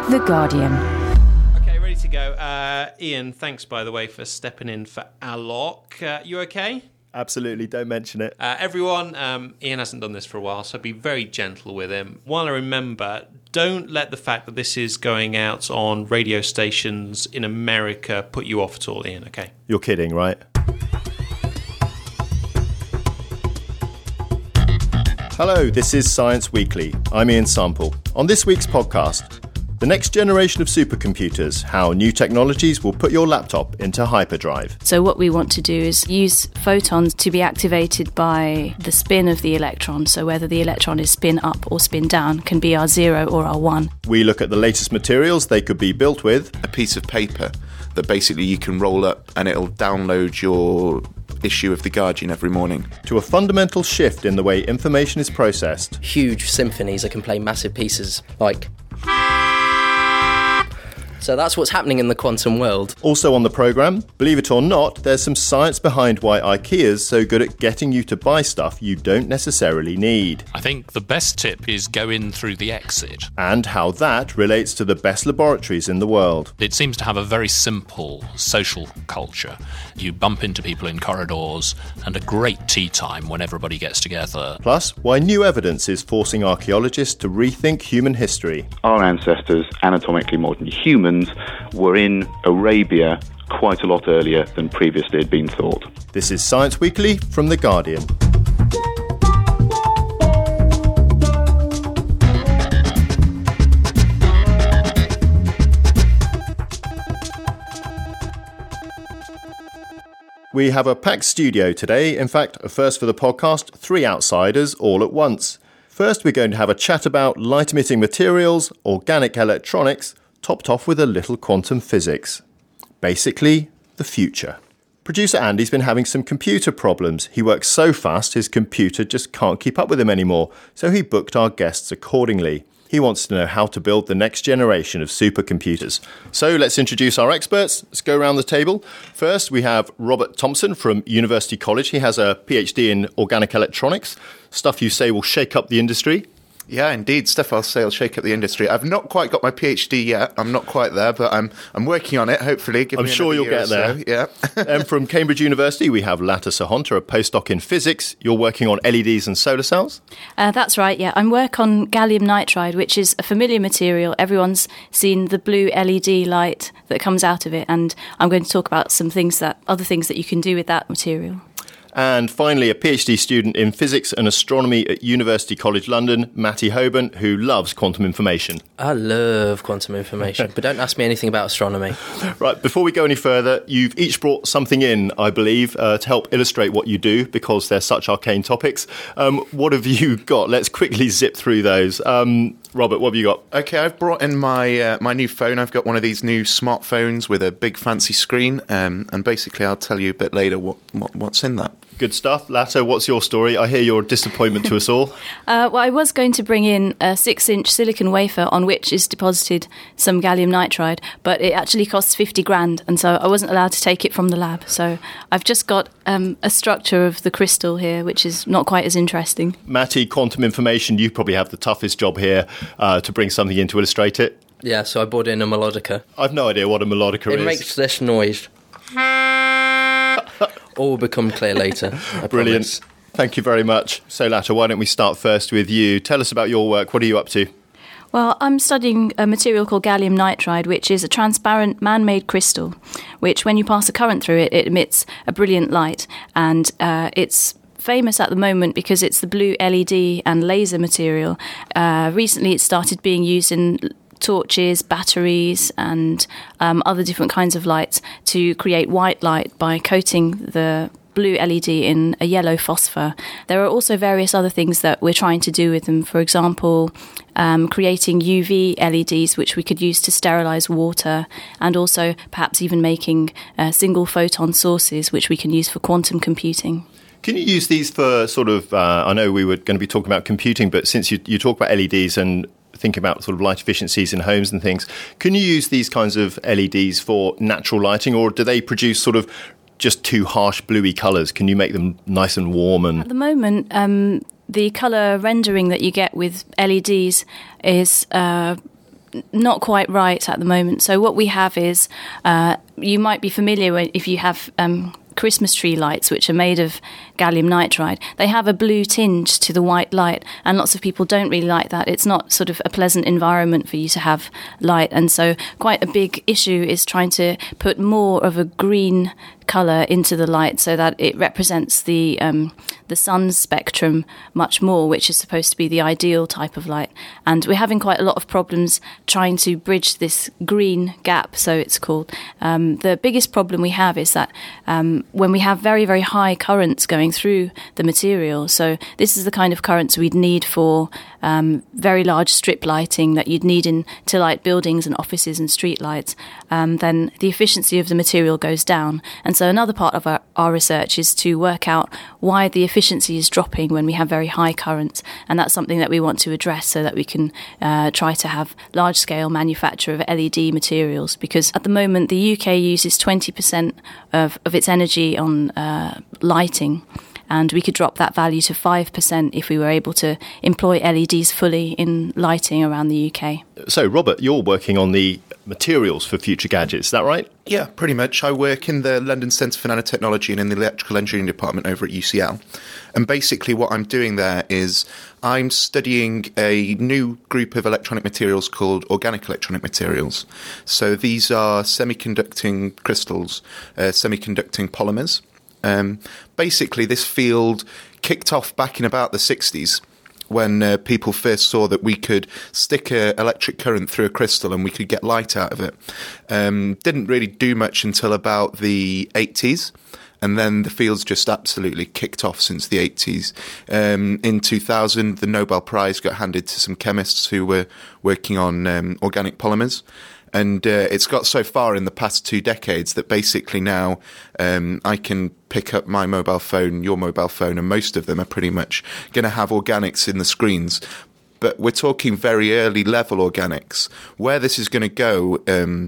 The Guardian. Okay, ready to go. Ian, thanks, by the way, for stepping in for Alok. You okay? Absolutely, don't mention it. Everyone, Ian hasn't done this for a while, so be very gentle with him. While I remember, don't let the fact that this is going out on radio stations in America put you off at all, Ian, okay? You're kidding, right? Hello, this is Science Weekly. I'm Ian Sample. On this week's podcast, the next generation of supercomputers, how new technologies will put your laptop into hyperdrive. So what we want to do is use photons to be activated by the spin of the electron. So whether the electron is spin up or spin down can be our 0 or our 1. We look at the latest materials they could be built with. A piece of paper that basically you can roll up and it'll download your issue of The Guardian every morning. To a fundamental shift in the way information is processed. Huge symphonies that can play massive pieces like... So that's what's happening in the quantum world. Also on the programme, believe it or not, there's some science behind why IKEA's so good at getting you to buy stuff you don't necessarily need. I think the best tip is go in through the exit. And how that relates to the best laboratories in the world. It seems to have a very simple social culture. You bump into people in corridors and a great tea time when everybody gets together. Plus, why new evidence is forcing archaeologists to rethink human history. Our ancestors, anatomically modern humans, were in Arabia quite a lot earlier than previously had been thought. This is Science Weekly from The Guardian. We have a packed studio today. In fact, a first for the podcast, 3 outsiders all at once. First, we're going to have a chat about light-emitting materials, organic electronics, topped off with a little quantum physics. Basically, the future. Producer Andy's been having some computer problems. He works so fast his computer just can't keep up with him anymore, so he booked our guests accordingly. He wants to know how to build the next generation of supercomputers. So let's introduce our experts. Let's go around the table. First, we have Robert Thompson from University College. He has a PhD in organic electronics, stuff you say will shake up the industry. Yeah, indeed. Stuff I'll say will shake up the industry. I've not quite got my PhD yet. I'm not quite there, but I'm working on it, hopefully. I'm sure you'll get there. So. Yeah. And from Cambridge University, we have Lata Sahonta, a postdoc in physics. You're working on LEDs and solar cells? That's right, yeah. I work on gallium nitride, which is a familiar material. Everyone's seen the blue LED light that comes out of it, and I'm going to talk about other things that you can do with that material. And finally, a PhD student in physics and astronomy at University College London, Matty Hoban, who loves quantum information. I love quantum information, but don't ask me anything about astronomy. Right, before we go any further, you've each brought something in, I believe, to help illustrate what you do, because they're such arcane topics. What have you got? Let's quickly zip through those. Robert, what have you got? Okay, I've brought in my new phone. I've got one of these new smartphones with a big fancy screen, and basically I'll tell you a bit later what's in that. Good stuff. Lato, what's your story? I hear your disappointment to us all. Well, I was going to bring in a 6-inch silicon wafer on which is deposited some gallium nitride, but it actually costs 50 grand, and so I wasn't allowed to take it from the lab. So I've just got a structure of the crystal here, which is not quite as interesting. Matty, quantum information, you probably have the toughest job here to bring something in to illustrate it. Yeah, so I brought in a melodica. I've no idea what a melodica is. It makes this noise. All will become clear later. Brilliant. Promise. Thank you very much. So, Lata, why don't we start first with you? Tell us about your work. What are you up to? Well, I'm studying a material called gallium nitride, which is a transparent man-made crystal, which when you pass a current through it, it emits a brilliant light. And it's famous at the moment because it's the blue LED and laser material. Recently, it started being used in torches, batteries, and other different kinds of lights to create white light by coating the blue LED in a yellow phosphor. There are also various other things that we're trying to do with them. For example, creating UV LEDs, which we could use to sterilize water, and also perhaps even making single photon sources, which we can use for quantum computing. Can you use these for sort of, I know we were going to be talking about computing, but since you talk about LEDs and think about sort of light efficiencies in homes and things, can you use these kinds of LEDs for natural lighting, or do they produce sort of just too harsh bluey colours? Can you make them nice and warm? And at the moment, the colour rendering that you get with LEDs is not quite right at the moment. So what we have is, you might be familiar if you have Christmas tree lights, which are made of gallium nitride. They have a blue tinge to the white light, and lots of people don't really like that. It's not sort of a pleasant environment for you to have light, and so quite a big issue is trying to put more of a green colour into the light so that it represents the sun's spectrum much more, which is supposed to be the ideal type of light. And we're having quite a lot of problems trying to bridge this green gap, so it's called. The biggest problem we have is that when we have very, very high currents going through the material, so this is the kind of currents we'd need for very large strip lighting that you'd need to light buildings and offices and street lights, then the efficiency of the material goes down. And so another part of our research is to work out why the efficiency is dropping when we have very high currents, and that's something that we want to address so that we can try to have large-scale manufacture of LED materials, because at the moment the UK uses 20% of its energy on lighting, and we could drop that value to 5% if we were able to employ LEDs fully in lighting around the UK. So, Robert, you're working on the materials for future gadgets, is that right? Yeah, pretty much. I work in the London Centre for Nanotechnology and in the Electrical Engineering Department over at UCL. And basically what I'm doing there is I'm studying a new group of electronic materials called organic electronic materials. So these are semiconducting crystals, semiconducting polymers. Basically, this field kicked off back in about the 60s when people first saw that we could stick an electric current through a crystal and we could get light out of it. Didn't really do much until about the 80s. And then the field's just absolutely kicked off since the 80s. In 2000, the Nobel Prize got handed to some chemists who were working on organic polymers. And it's got so far in the past 2 decades that basically now I can pick up my mobile phone, your mobile phone, and most of them are pretty much going to have organics in the screens. But we're talking very early level organics. Where this is going to go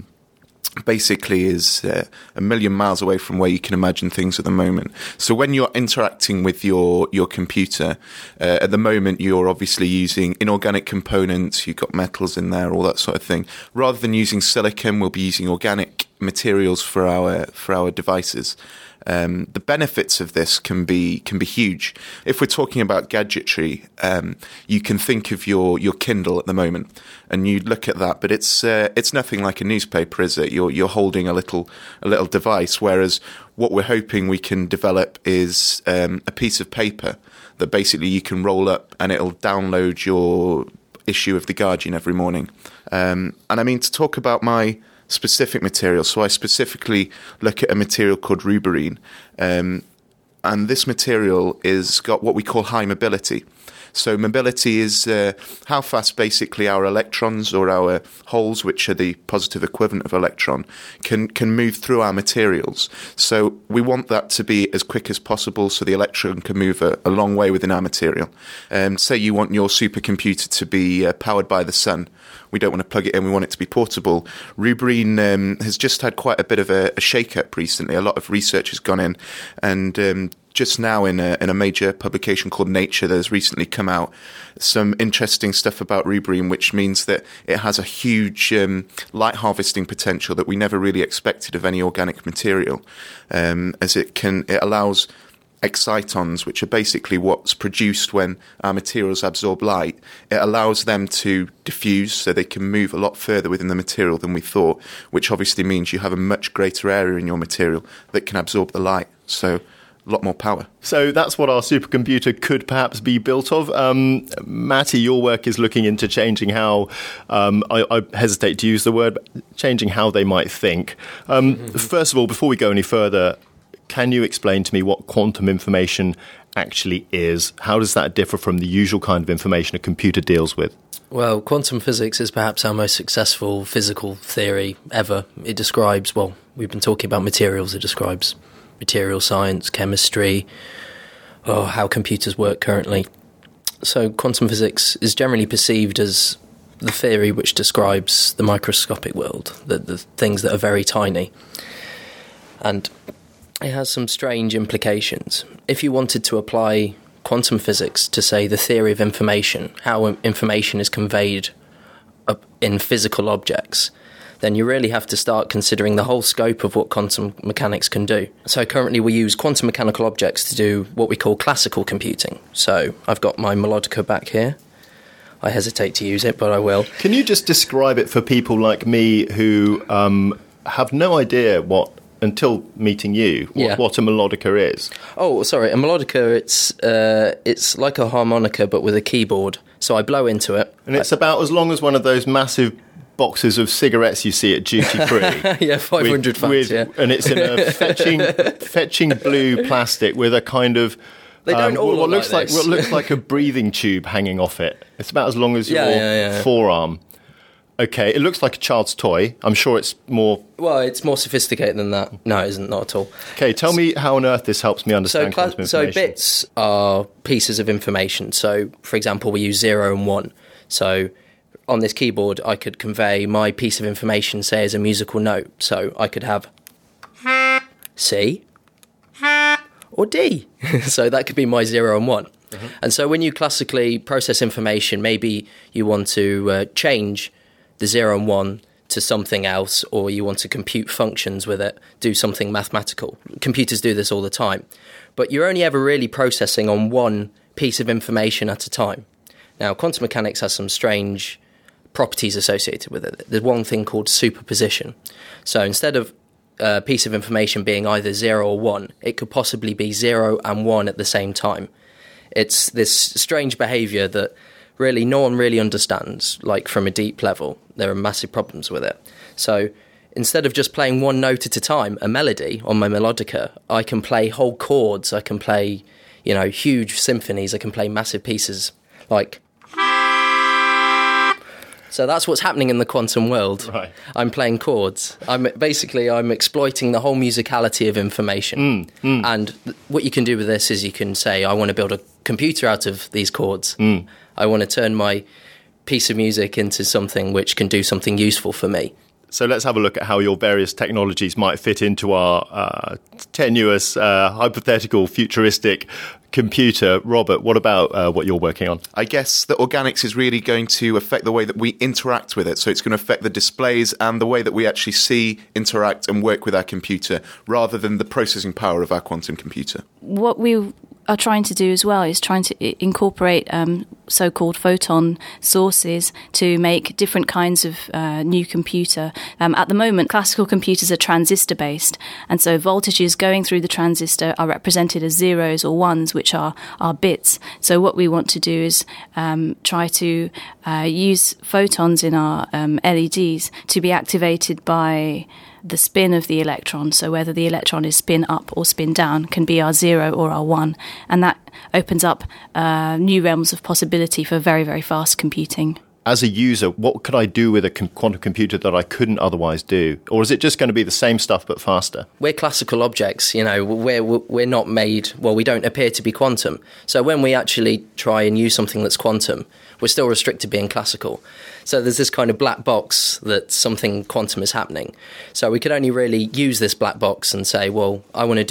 basically is a million miles away from where you can imagine things at the moment. So when you're interacting with your computer, at the moment you're obviously using inorganic components, you've got metals in there, all that sort of thing. Rather than using silicon, we'll be using organic materials for our devices. The benefits of this can be huge. If we're talking about gadgetry, you can think of your Kindle at the moment, and you look at that, but it's nothing like a newspaper, is it? You're holding a little device, whereas what we're hoping we can develop is a piece of paper that basically you can roll up and it'll download your issue of The Guardian every morning. And I mean, to talk about my specific material. So I specifically look at a material called ruberine, and this material is got what we call high mobility. So mobility is how fast basically our electrons or our holes, which are the positive equivalent of electron, can move through our materials. So we want that to be as quick as possible so the electron can move a long way within our material. Say you want your supercomputer to be powered by the sun. We don't want to plug it in, we want it to be portable. Ruberine has just had quite a bit of a shake-up recently. A lot of research has gone in, and just now in a major publication called Nature, there's recently come out some interesting stuff about ruberine, which means that it has a huge light harvesting potential that we never really expected of any organic material, as it allows excitons, which are basically what's produced when our materials absorb light. It allows them to diffuse so they can move a lot further within the material than we thought, which obviously means you have a much greater area in your material that can absorb the light. So a lot more power. So that's what our supercomputer could perhaps be built of. Matty, your work is looking into changing how, I hesitate to use the word, but changing how they might think. First of all, before we go any further, can you explain to me what quantum information actually is? How does that differ from the usual kind of information a computer deals with? Well, quantum physics is perhaps our most successful physical theory ever. It describes, well, we've been talking about materials, it describes material science, chemistry, how computers work currently. So quantum physics is generally perceived as the theory which describes the microscopic world, the things that are very tiny. And it has some strange implications. If you wanted to apply quantum physics to, say, the theory of information, how information is conveyed in physical objects, then you really have to start considering the whole scope of what quantum mechanics can do. So currently we use quantum mechanical objects to do what we call classical computing. So I've got my Melodica back here. I hesitate to use it, but I will. Can you just describe it for people like me who have no idea until meeting you, what a melodica is? Oh, sorry, a melodica, it's like a harmonica but with a keyboard. So I blow into it. And it's about as long as one of those massive boxes of cigarettes you see at duty free. Yeah, 500 fats, yeah. And it's in a fetching blue plastic with a kind of... They don't all what look like this. What looks like a breathing tube hanging off it. It's about as long as your forearm. Okay, it looks like a child's toy. I'm sure it's more... Well, it's more sophisticated than that. No, it isn't, not at all. Okay, tell me how on earth this helps me understand quantum information. So bits are pieces of information. So, for example, we use 0 and 1. So on this keyboard, I could convey my piece of information, say, as a musical note. So I could have C or D. So that could be my 0 and 1. Mm-hmm. And so when you classically process information, maybe you want to change the 0 and 1 to something else, or you want to compute functions with it, do something mathematical. Computers do this all the time. But you're only ever really processing on one piece of information at a time. Now, quantum mechanics has some strange properties associated with it. There's one thing called superposition. So instead of a piece of information being either 0 or 1, it could possibly be 0 and 1 at the same time. It's this strange behavior that really no one really understands, like from a deep level. There are massive problems with it. So instead of just playing one note at a time, a melody on my melodica, I can play whole chords, I can play, huge symphonies, I can play massive pieces, like... So that's what's happening in the quantum world. Right. I'm playing chords. I'm exploiting the whole musicality of information. And what you can do with this is you can say, I want to build a computer out of these chords. I want to turn my piece of music into something which can do something useful for me. So let's have a look at how your various technologies might fit into our tenuous, hypothetical, futuristic computer. Robert, what about what you're working on? I guess that organics is really going to affect the way that we interact with it. So it's going to affect the displays and the way that we actually see, interact and work with our computer, rather than the processing power of our quantum computer. What we are trying to do as well is trying to incorporate so-called photon sources to make different kinds of new computer. At the moment, classical computers are transistor-based, and so voltages going through the transistor are represented as zeros or ones, which are bits. So what we want to do is try to use photons in our LEDs to be activated by the spin of the electron. So whether the electron is spin up or spin down can be our 0 or our 1. And that opens up new realms of possibility for very, very fast computing. As a user, what could I do with a quantum computer that I couldn't otherwise do? Or is it just going to be the same stuff but faster? We're classical objects, we're not made, we don't appear to be quantum. So when we actually try and use something that's quantum, we're still restricted to being classical. So there's this kind of black box that something quantum is happening. So we could only really use this black box and say, I want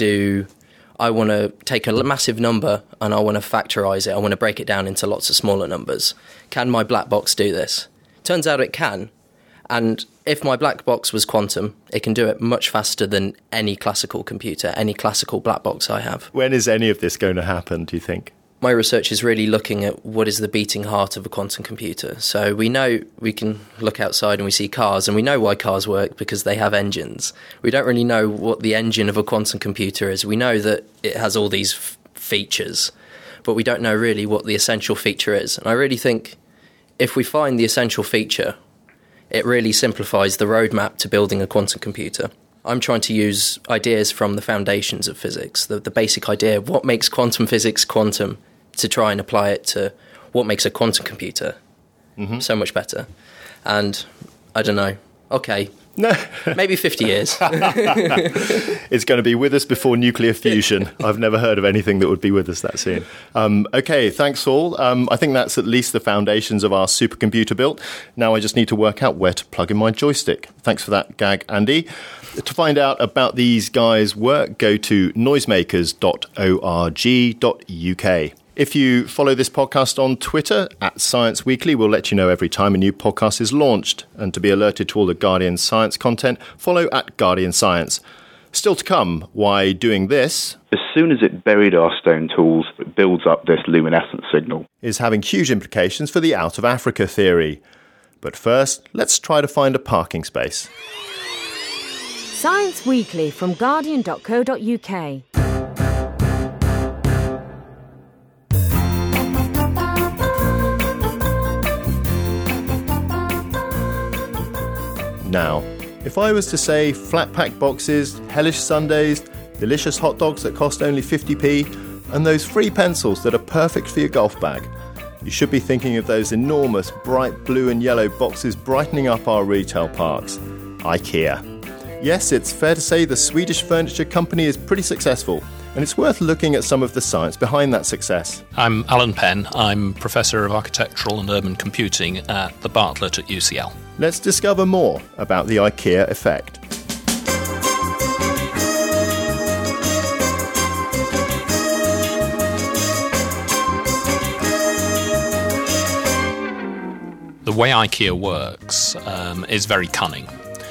to take a massive number and I want to factorize it. I want to break it down into lots of smaller numbers. Can my black box do this? Turns out it can. And if my black box was quantum, it can do it much faster than any classical computer, any classical black box I have. When is any of this going to happen, do you think? My research is really looking at what is the beating heart of a quantum computer. So we know we can look outside and we see cars, and we know why cars work because they have engines. We don't really know what the engine of a quantum computer is. We know that it has all these features, but we don't know really what the essential feature is. And I really think if we find the essential feature, it really simplifies the roadmap to building a quantum computer. I'm trying to use ideas from the foundations of physics, the basic idea of what makes quantum physics quantum, to try and apply it to what makes a quantum computer so much better. And I don't know. Okay. No. Maybe 50 years. It's going to be with us before nuclear fusion. I've never heard of anything that would be with us that soon. Okay, thanks all. I think that's at least the foundations of our supercomputer built. Now I just need to work out where to plug in my joystick. Thanks for that gag, Andy. To find out about these guys' work, go to noisemakers.org.uk. If you follow this podcast on Twitter, @Science Weekly, we'll let you know every time a new podcast is launched. And to be alerted to all the Guardian Science content, follow @Guardian Science. Still to come, why doing this, As soon as it buried our stone tools, it builds up this luminescent signal. is having huge implications for the Out of Africa theory. But first, let's try to find a parking space. Science Weekly from Guardian.co.uk. Now, if I was to say flat pack boxes, hellish sundaes, delicious hot dogs that cost only 50p, and those free pencils that are perfect for your golf bag, you should be thinking of those enormous bright blue and yellow boxes brightening up our retail parks, IKEA. Yes, it's fair to say the Swedish furniture company is pretty successful, and it's worth looking at some of the science behind that success. I'm Alan Penn. I'm Professor of Architectural and Urban Computing at the Bartlett at UCL. Let's discover more about the IKEA effect. The way IKEA works is very cunning.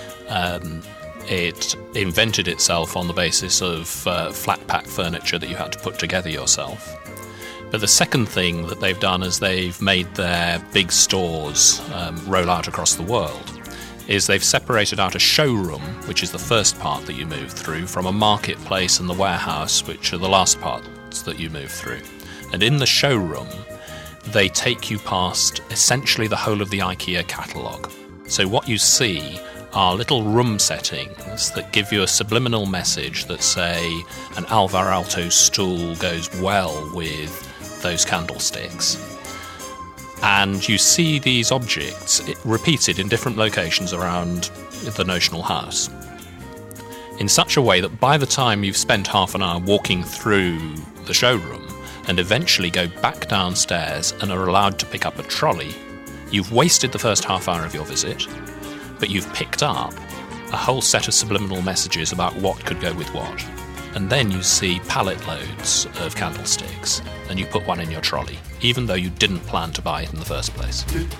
It invented itself on the basis of flat pack furniture that you had to put together yourself. But the second thing that they've done is they've made their big stores roll out across the world, is they've separated out a showroom, which is the first part that you move through, from a marketplace and the warehouse, which are the last parts that you move through. And in the showroom, they take you past essentially the whole of the IKEA catalogue. So what you see are little room settings that give you a subliminal message that say an Alvar Aalto stool goes well with those candlesticks. And you see these objects repeated in different locations around the notional house in such a way that by the time you've spent half an hour walking through the showroom and eventually go back downstairs and are allowed to pick up a trolley, you've wasted the first half hour of your visit, but you've picked up a whole set of subliminal messages about what could go with what. And then you see pallet loads of candlesticks, and you put one in your trolley, even though you didn't plan to buy it in the first place.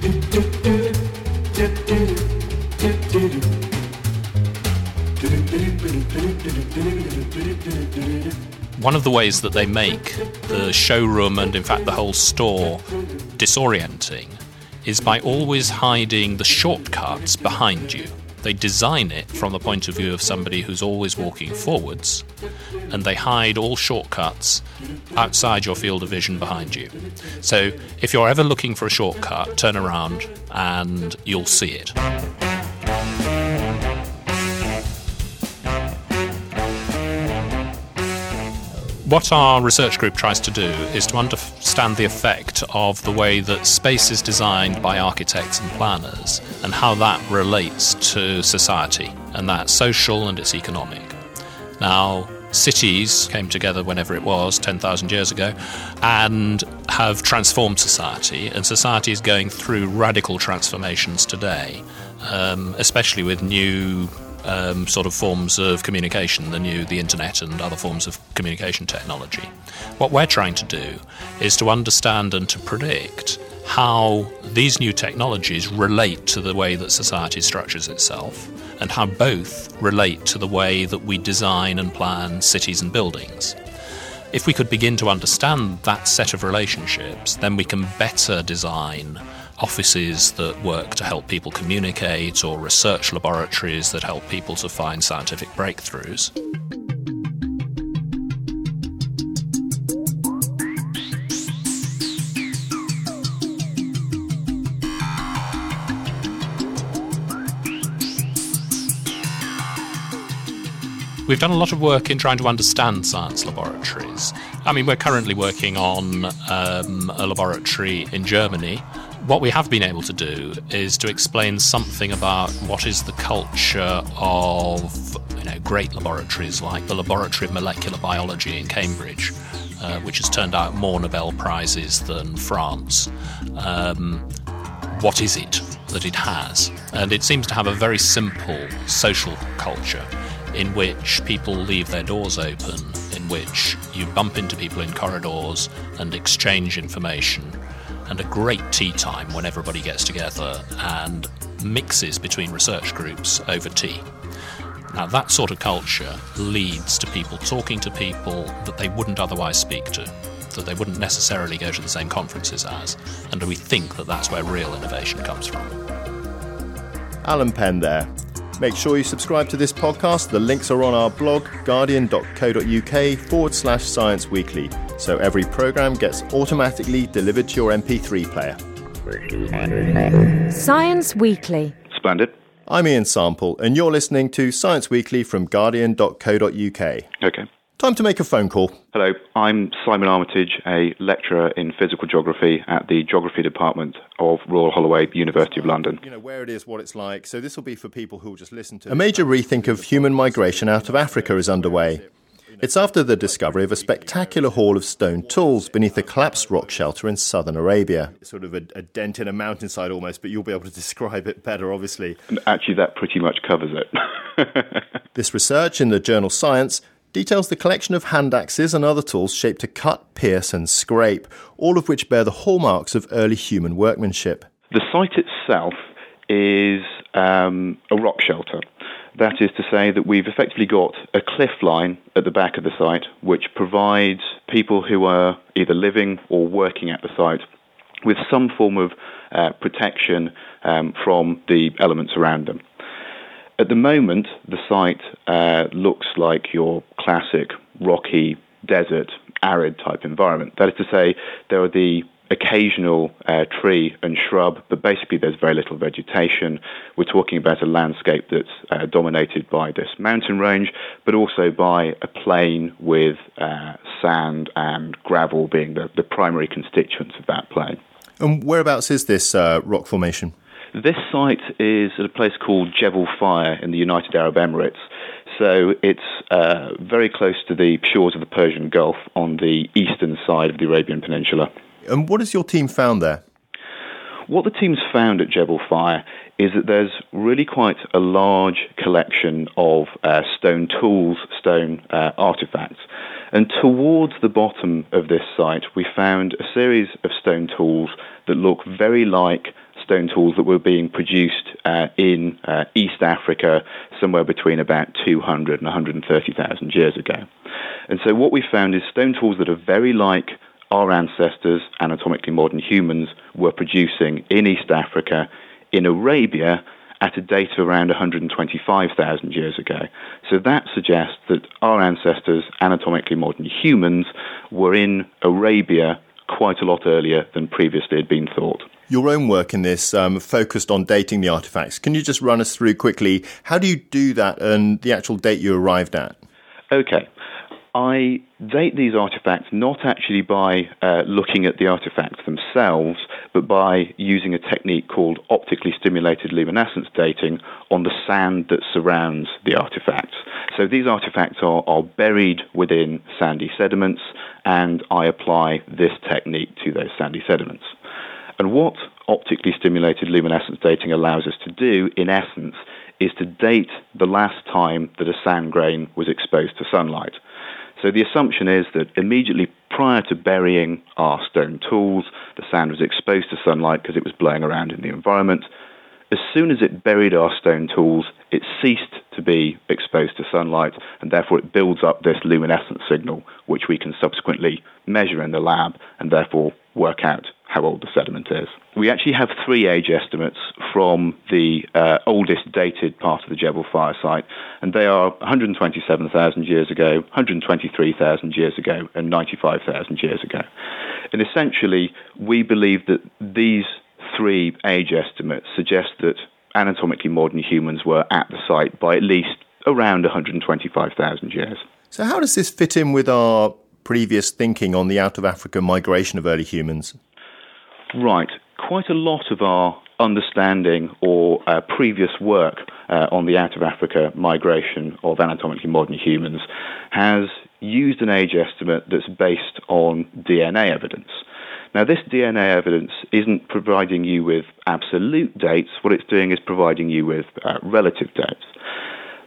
One of the ways that they make the showroom and, in fact, the whole store disorienting is by always hiding the shortcuts behind you. They design it from the point of view of somebody who's always walking forwards, and they hide all shortcuts outside your field of vision behind you. So if you're ever looking for a shortcut, turn around and you'll see it. What our research group tries to do is to understand the effect of the way that space is designed by architects and planners and how that relates to society, and that's social and it's economic. Now, cities came together whenever it was, 10,000 years ago, and have transformed society, and society is going through radical transformations today, especially with new sort of forms of communication, the internet and other forms of communication technology. What we're trying to do is to understand and to predict how these new technologies relate to the way that society structures itself, and how both relate to the way that we design and plan cities and buildings. If we could begin to understand that set of relationships, then we can better design offices that work to help people communicate, or research laboratories that help people to find scientific breakthroughs. We've done a lot of work in trying to understand science laboratories. I mean, we're currently working on a laboratory in Germany. What we have been able to do is to explain something about what is the culture of great laboratories like the Laboratory of Molecular Biology in Cambridge, which has turned out more Nobel Prizes than France. What is it that it has? And it seems to have a very simple social culture in which people leave their doors open, in in which you bump into people in corridors and exchange information, and a great tea time when everybody gets together and mixes between research groups over tea. Now, that sort of culture leads to people talking to people that they wouldn't otherwise speak to, that they wouldn't necessarily go to the same conferences as, and we think that that's where real innovation comes from. Alan Penn there. Make sure you subscribe to this podcast. The links are on our blog, guardian.co.uk/Science Weekly, so every programme gets automatically delivered to your MP3 player. Science Weekly. Splendid. I'm Ian Sample, and you're listening to Science Weekly from guardian.co.uk. Okay. Time to make a phone call. Hello, I'm Simon Armitage, a lecturer in physical geography at the Geography Department of Royal Holloway, University of London. You know, where it is, what it's like, so this will be for people who will just listen to it. A major rethink of human migration out of Africa is underway. It's after the discovery of a spectacular haul of stone tools beneath a collapsed rock shelter in southern Arabia. It's sort of a dent in a mountainside almost, but you'll be able to describe it better, obviously. And actually, that pretty much covers it. This research in the journal Science details the collection of hand axes and other tools shaped to cut, pierce and scrape, all of which bear the hallmarks of early human workmanship. The site itself is a rock shelter. That is to say that we've effectively got a cliff line at the back of the site which provides people who are either living or working at the site with some form of protection from the elements around them. At the moment, the site looks like your classic rocky, desert, arid type environment. That is to say, there are the occasional tree and shrub, but basically there's very little vegetation. We're talking about a landscape that's dominated by this mountain range, but also by a plain with sand and gravel being the primary constituents of that plain. And whereabouts is this rock formation? This site is at a place called Jebel Fire in the United Arab Emirates. So it's very close to the shores of the Persian Gulf on the eastern side of the Arabian Peninsula. And what has your team found there? What the team's found at Jebel Fire is that there's really quite a large collection of stone tools, stone artifacts. And towards the bottom of this site, we found a series of stone tools that look very like stone tools that were being produced in East Africa somewhere between about 200 and 130,000 years ago. And so what we found is stone tools that are very like our ancestors, anatomically modern humans, were producing in East Africa, in Arabia, at a date of around 125,000 years ago. So that suggests that our ancestors, anatomically modern humans, were in Arabia quite a lot earlier than previously had been thought. Your own work in this focused on dating the artefacts. Can you just run us through quickly, how do you do that and the actual date you arrived at? Okay. I date these artifacts not actually by looking at the artifacts themselves, but by using a technique called optically stimulated luminescence dating on the sand that surrounds the artifacts. So these artifacts are buried within sandy sediments, and I apply this technique to those sandy sediments. And what optically stimulated luminescence dating allows us to do, in essence, is to date the last time that a sand grain was exposed to sunlight. So the assumption is that immediately prior to burying our stone tools, the sand was exposed to sunlight because it was blowing around in the environment. As soon as it buried our stone tools, it ceased to be exposed to sunlight, and therefore it builds up this luminescent signal, which we can subsequently measure in the lab and therefore work out how old the sediment is. We actually have 3 age estimates from the oldest dated part of the Jebel Fire site, and they are 127,000 years ago, 123,000 years ago, and 95,000 years ago. And essentially, we believe that these 3 age estimates suggest that anatomically modern humans were at the site by at least around 125,000 years. So how does this fit in with our previous thinking on the out-of-Africa migration of early humans? Right. Quite a lot of our understanding or previous work on the out-of-Africa migration of anatomically modern humans has used an age estimate that's based on DNA evidence. Now, this DNA evidence isn't providing you with absolute dates. What it's doing is providing you with relative dates.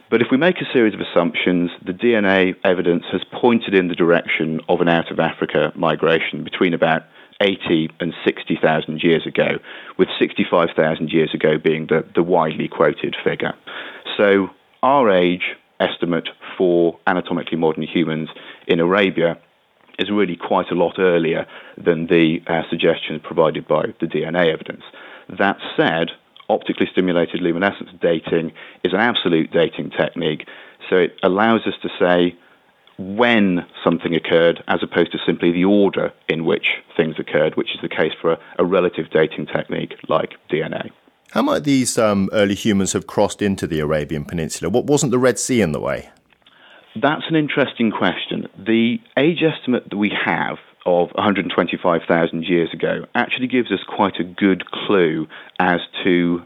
But if we make a series of assumptions, the DNA evidence has pointed in the direction of an out-of-Africa migration between about 80 and 60,000 years ago, with 65,000 years ago being the widely quoted figure. So our age estimate for anatomically modern humans in Arabia is really quite a lot earlier than the suggestions provided by the DNA evidence. That said, optically stimulated luminescence dating is an absolute dating technique, so it allows us to say when something occurred as opposed to simply the order in which things occurred, which is the case for a relative dating technique like DNA. How might these early humans have crossed into the Arabian Peninsula? What wasn't the Red Sea in the way? That's an interesting question. The age estimate that we have of 125,000 years ago actually gives us quite a good clue as to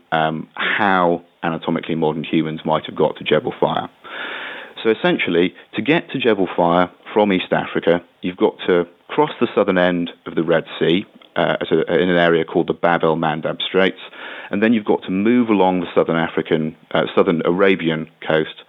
how anatomically modern humans might have got to Jebel Fire. So essentially, to get to Jebel Fire from East Africa, you've got to cross the southern end of the Red Sea in an area called the Bab el-Mandab Straits, and then you've got to move along the southern Arabian coast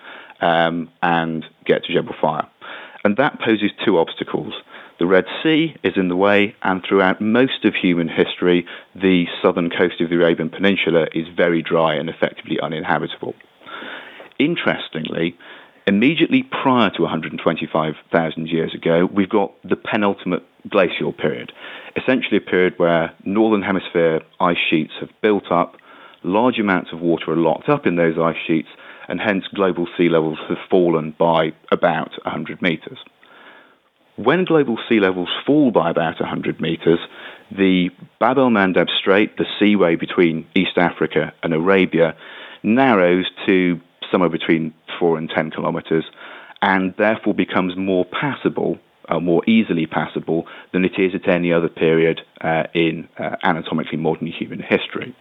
and get to Jebel Fire. And that poses two obstacles. The Red Sea is in the way, and throughout most of human history, the southern coast of the Arabian Peninsula is very dry and effectively uninhabitable. Interestingly, immediately prior to 125,000 years ago, we've got the penultimate glacial period, essentially a period where northern hemisphere ice sheets have built up, large amounts of water are locked up in those ice sheets, and hence global sea levels have fallen by about 100 metres. When global sea levels fall by about 100 metres, the Bab el-Mandab Strait, the seaway between East Africa and Arabia, narrows to somewhere between 4 and 10 kilometres, and therefore becomes more passable, more easily passable, than it is at any other period in anatomically modern human history.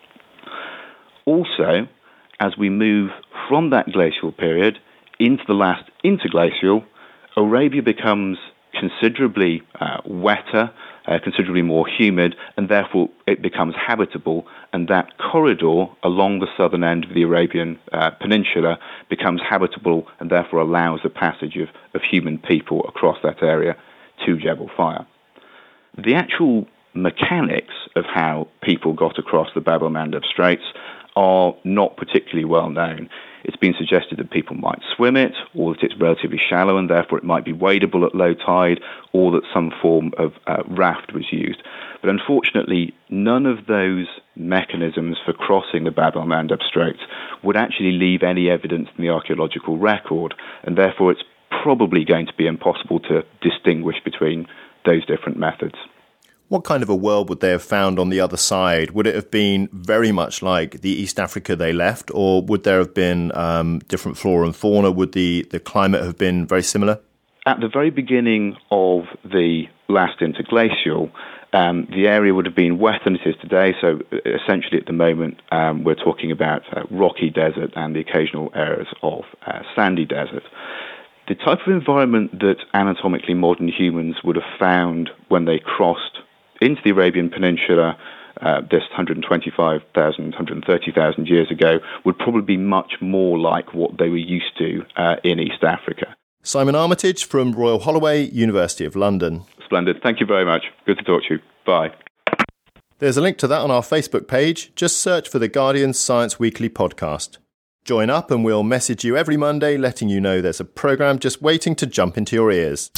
Also, as we move from that glacial period into the last interglacial, Arabia becomes considerably wetter, considerably more humid, and therefore it becomes habitable, and that corridor along the southern end of the Arabian Peninsula becomes habitable and therefore allows the passage of human people across that area to Jebel Fire. The actual mechanics of how people got across the Bab el-Mandab Straits are not particularly well known. It's been suggested that people might swim it, or that it's relatively shallow and therefore it might be wadable at low tide, or that some form of raft was used. But unfortunately, none of those mechanisms for crossing the Bab el-Mandab Straits would actually leave any evidence in the archaeological record, and therefore it's probably going to be impossible to distinguish between those different methods. What kind of a world would they have found on the other side? Would it have been very much like the East Africa they left, or would there have been different flora and fauna? Would the climate have been very similar? At the very beginning of the last interglacial, the area would have been wetter than it is today. So essentially at the moment, we're talking about rocky desert and the occasional areas of sandy desert. The type of environment that anatomically modern humans would have found when they crossed into the Arabian Peninsula this 125,000, 130,000 years ago would probably be much more like what they were used to in East Africa. Simon Armitage from Royal Holloway, University of London. Splendid. Thank you very much. Good to talk to you. Bye. There's a link to that on our Facebook page. Just search for the Guardian Science Weekly podcast. Join up and we'll message you every Monday letting you know there's a programme just waiting to jump into your ears.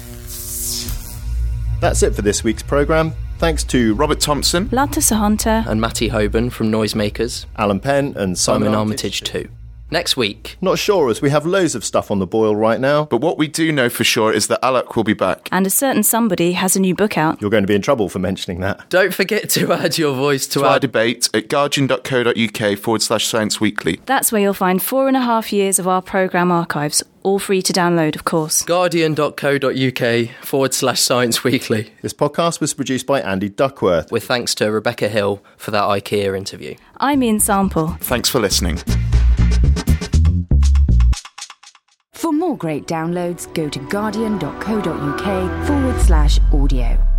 That's it for this week's programme. Thanks to Robert Thompson, Lata Sahanta, And Matty Hoban from Noisemakers. Alan Penn and Simon Armitage too. Next week. Not sure, as we have loads of stuff on the boil right now. but what we do know for sure is that Alok will be back. and a certain somebody has a new book out. You're going to be in trouble for mentioning that. Don't forget to add your voice to To our our debate at guardian.co.uk/Science Weekly. That's where you'll find 4.5 years of our programme archives, all free to download, of course. guardian.co.uk/Science Weekly. This podcast was produced by Andy Duckworth. With thanks to Rebecca Hill for that IKEA interview. I'm Ian Sample. Thanks for listening. For more great downloads, go to guardian.co.uk/audio.